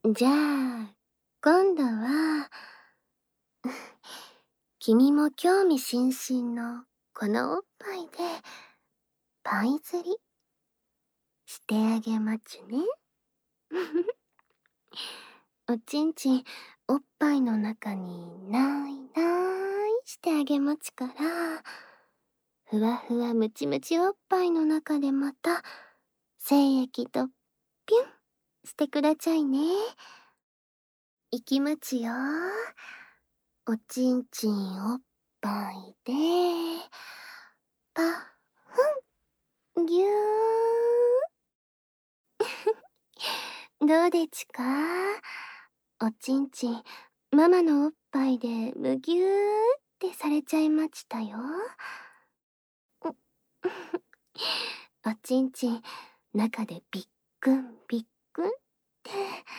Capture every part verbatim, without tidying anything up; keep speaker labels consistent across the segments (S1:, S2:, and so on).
S1: じゃあ、今度は、君も興味津々のこのおっぱいで、パイ釣りしてあげまちゅね。おちんちん、おっぱいの中にないないしてあげまちから、ふわふわムチムチおっぱいの中でまた、精液とピュンしてくだちゃいね。いきまちよ。おちんちんおっぱいで、パフン、ぎゅー。どうでちか？おちんちん、ママのおっぱいでむぎゅーってされちゃいましたよ。おちんちん、中でびっくんびっくんって。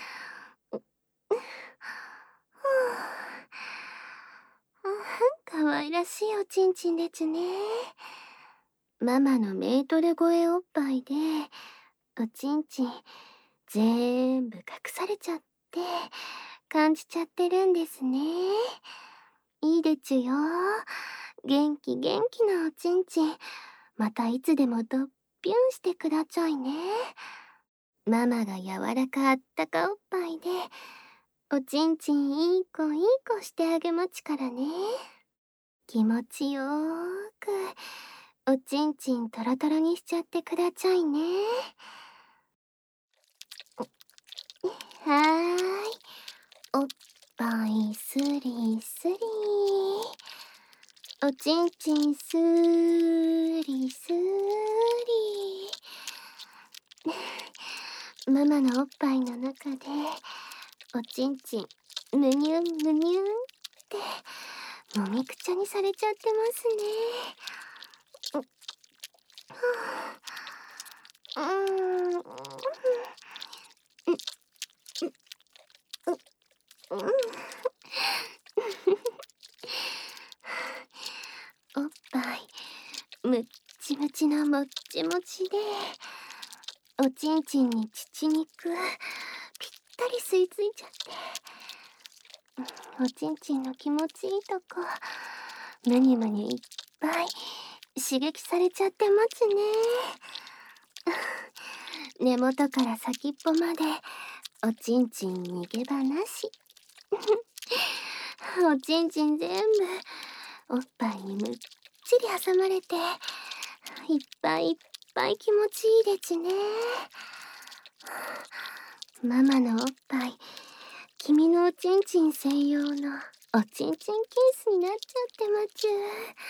S1: かわいらしいおちんちんでちゅね。ママのメートル超えおっぱいで、おちんちん、ぜーんぶ隠されちゃって、感じちゃってるんですね。いいでちゅよ。元気元気なおちんちん、またいつでもドッピュンしてくだちゃいね。ママが柔らかあったかおっぱいで、おちんちんいい子いい子してあげまちからね。気持ちよーく、おちんちんトロトロにしちゃってくだちゃいね。はーい。おっぱいスリスリ。おちんちんスリスリ。ママのおっぱいの中で、おちんちん、むにゅんむにゅんって、もみくちゃにされちゃってますね。う、うーん。う、う、う、うん。おっぱい、むっちむちのもっちもちで、おちんちんに乳肉、ぴったり吸い付いちゃって、おちんちんの気持ちいいとこ、むにゅむにゅいっぱい刺激されちゃってますね。根元から先っぽまで、おちんちん逃げ場なし。おちんちん全部、おっぱいにむっちり挟まれて、いっぱいいっぱい気持ちいいでちね。ママのおっぱい、君のおちんちん専用のおちんちんケースになっちゃってまちゅ。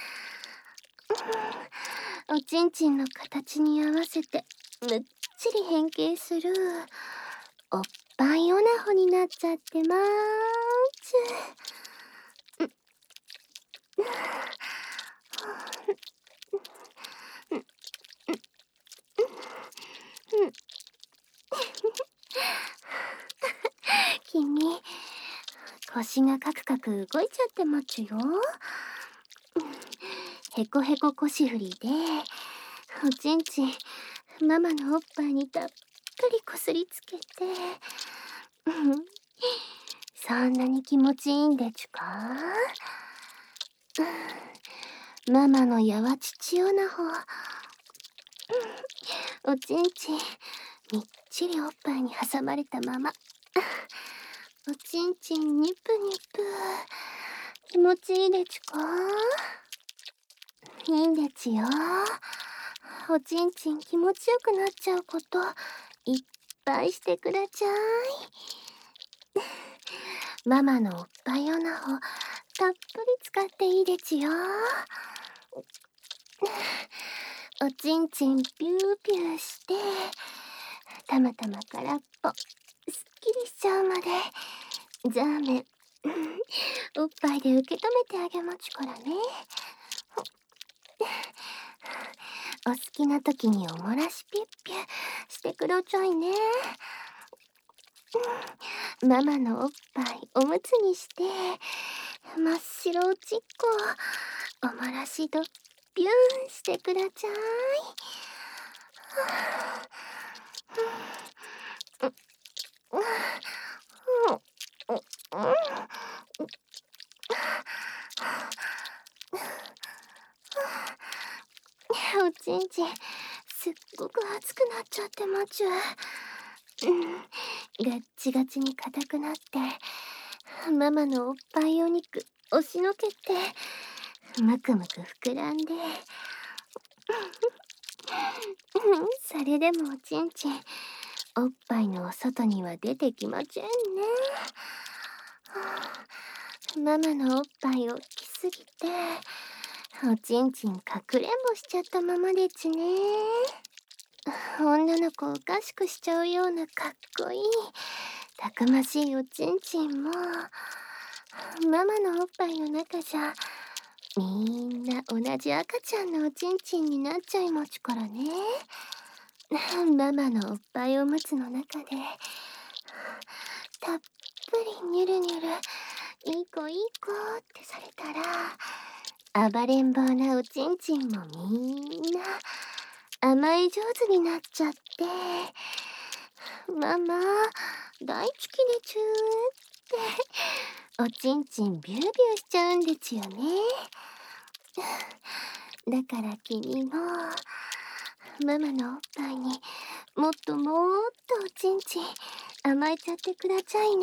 S1: おちんちんの形に合わせてむっちり変形するおっぱいオナホになっちゃってまーちゅ。君、腰がカクカク動いちゃってまちゅよ。へこへこ腰振りで、おちんちん、ママのおっぱいにたっぷりこすりつけて、そんなに気持ちいいんでちゅか？ママのやわちちオナホ、おちんちん、みっちりおっぱいに挟まれたまま、おちんちんニプニプ、気持ちいいでちゅか？いいんでちよ。おちんちん気持ちよくなっちゃうこといっぱいしてくだちゃい。ママのおっぱいオナホ、たっぷり使っていいでちよ。おちんちんピューピューして、たまたま空っぽ、すっきりしちゃうまで、ザーメン、おっぱいで受け止めてあげまちゅからね。お好きな時におもらしピュッピュしてくだちゃいね。ママのおっぱいおむつにして、真っ白おちっこおもらしドッピューンしてくだちゃい。 ちんちん、すっごく熱くなっちゃってまちゅ。うん、ガッチガチに硬くなって、ママのおっぱいお肉押しのけて、むくむく膨らんで、それでもおちんちん、おっぱいのお外には出てきませんね。ママのおっぱい大きすぎて、おちんちんかくれんぼしちゃったままですね。女の子おかしくしちゃうようなかっこいいたくましいおちんちんも、ママのおっぱいの中じゃみんな同じ赤ちゃんのおちんちんになっちゃいますからね。ママのおっぱいおむつの中でたっぷりニュルニュルいい子いい子ってされたら、暴れん坊なおちんちんもみんな甘え上手になっちゃって、ママ大好きでちゅーっておちんちんビュービューしちゃうんですよね。だから君もママのおっぱいにもっともっとおちんちん甘えちゃってくださいね。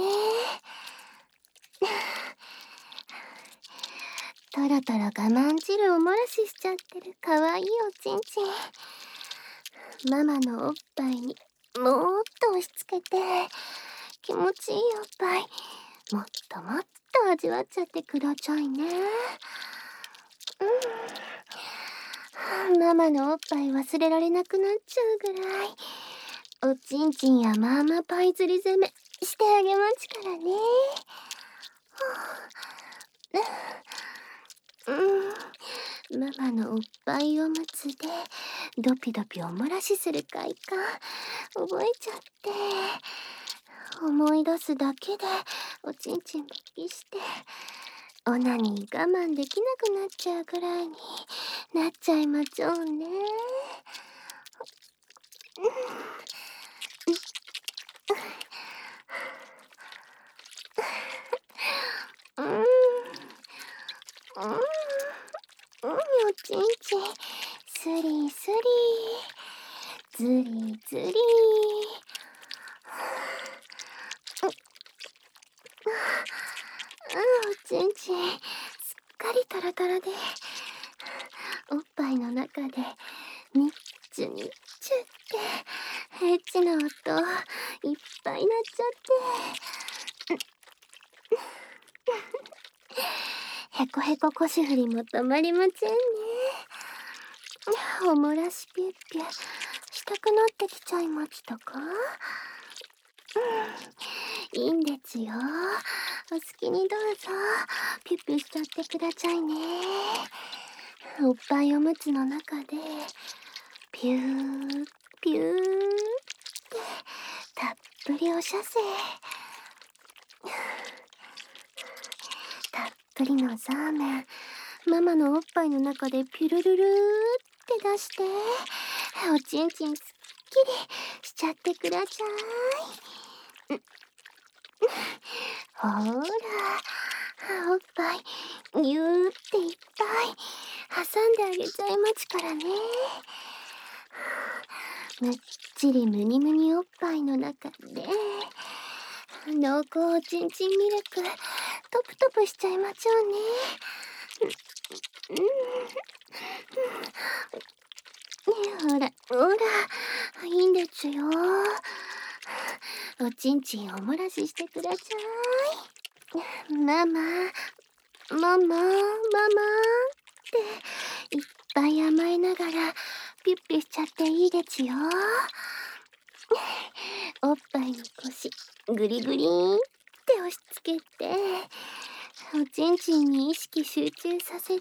S1: トロトロ我慢汁を漏らししちゃってるかわいいおちんちん、ママのおっぱいにもっと押し付けて、気持ちいいおっぱいもっともっと味わっちゃってくださいね。うん、ママのおっぱい忘れられなくなっちゃうぐらいおちんちんやママパイ釣り攻めしてあげますからね。うん、ママのおっぱいおむつでドピドピおもらしする快感覚えちゃって、思い出すだけでおちんちん勃起して、オナニー我慢できなくなっちゃうぐらいになっちゃいまちょうね。うん、うん、うん、うん、おちんちんスリスリズリズリ、おちんちんすっかりトロトロで、おっぱいの中でニッチュニッチュってエッチな音いっぱいなっちゃって、へこへこ腰振りも止まりませんね。おもらしピュッピュしたくなってきちゃいましたか？うん、いいんですよ。お好きにどうぞピュッピュしちゃってくださいね。おっぱいおむつの中でピューピューってたっぷりお射精、たっぷりのザーメンママのおっぱいの中でピュルルルーって出して、おちんちんすっきりしちゃってください。ほーらおっぱいぎゅーっていっぱい挟んであげちゃいますからね。むっちりむにむにおっぱいの中で濃厚おちんちんミルクトプトプしちゃいましょうね。うん、ほらほらいいんですよ。おちんちんおもらししてください。ママママママっていっぱい甘えながらピュッピュしちゃっていいですよ。おっぱいに腰グリグリーンって押し付けて、おちんちんに意識集中させて、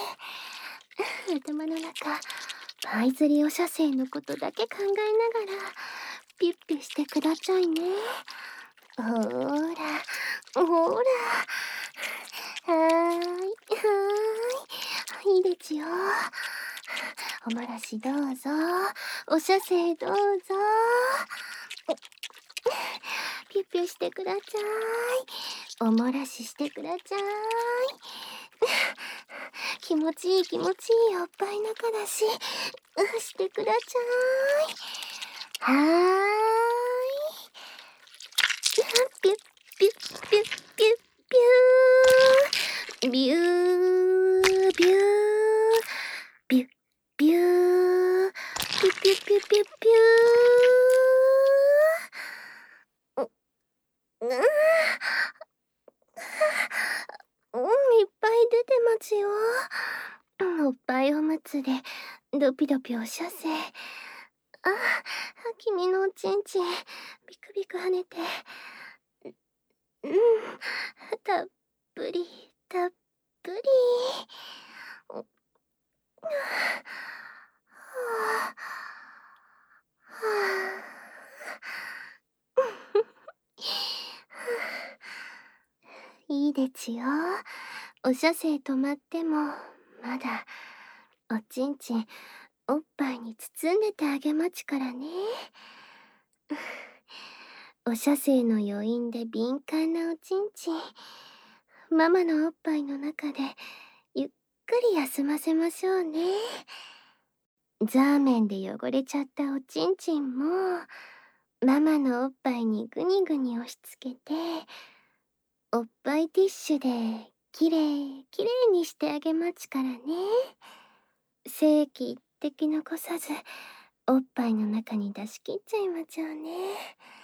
S1: 頭の中パイ釣りお射精のことだけ考えながらピュッピュしてくださいね。ほーらほーら、はーいはーい、いいですよ。おもらしどうぞ、お射精どうぞ、ピュッピュしてください。おもらししてください。 気持ちいい気持ちいいおっぱい中だし、うんしてくだちゃーい。はーい。ピュッピュッピュッピュッピュー。ビュービュービュッビューピュッピュッピュッピュッピュー。う、うんうん、いっぱい出てますよ。おっぱいおむつでドピドピおしゃせ。あ、君のおちんちんビクビク跳ねて、うん、たっぷりたっぷり。はあはあいいですよ。お射精止まってもまだおちんちんおっぱいに包んでてあげまちからね。お射精の余韻で敏感なおちんちん、ママのおっぱいの中でゆっくり休ませましょうね。ザーメンで汚れちゃったおちんちんもママのおっぱいにグニグニ押し付けて、おっぱいティッシュできれいきれいにしてあげまちからね。精液一滴残さずおっぱいの中に出し切っちゃいまちょうね。